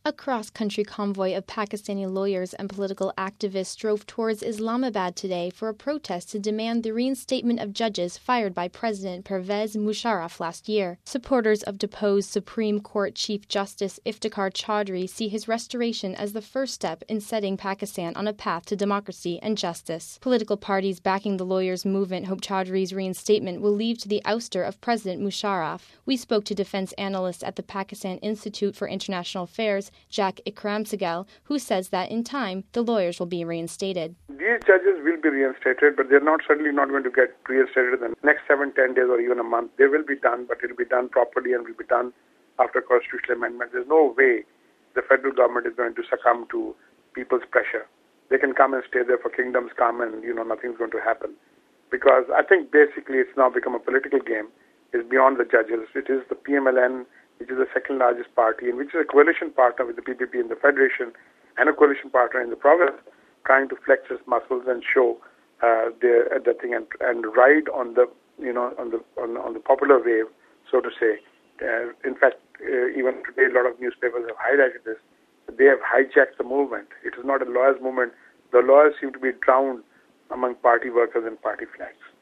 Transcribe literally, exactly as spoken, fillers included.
A cross-country convoy of Pakistani lawyers and political activists drove towards Islamabad today for a protest to demand the reinstatement of judges fired by President Pervez Musharraf last year. Supporters of deposed Supreme Court Chief Justice Iftikhar Chaudhry see his restoration as the first step in setting Pakistan on a path to democracy and justice. Political parties backing the lawyers' movement hope Chaudhry's reinstatement will lead to the ouster of President Musharraf. We spoke to defense analyst at the Pakistan Institute for International Affairs, Jack Ikramsegel, who says that in time, the lawyers will be reinstated. These judges will be reinstated, but they're not certainly not going to get reinstated in the next seven, ten days or even a month. They will be done, but it will be done properly and will be done after constitutional amendment. There's no way the federal government is going to succumb to people's pressure. They can come and stay there for kingdoms come and, you know, nothing's going to happen. Because I think basically it's now become a political game. It's beyond the judges. It is the P M L N, which is the second largest party, and which is a coalition partner with the P P P in the Federation and a coalition partner in the province, trying to flex its muscles and show uh, their uh, the thing and, and ride on the you know on the on, on the popular wave, so to say. Uh, in fact, uh, even today, a lot of newspapers have highlighted this. They have hijacked the movement. It is not a lawyers' movement. The lawyers seem to be drowned among party workers and party flags.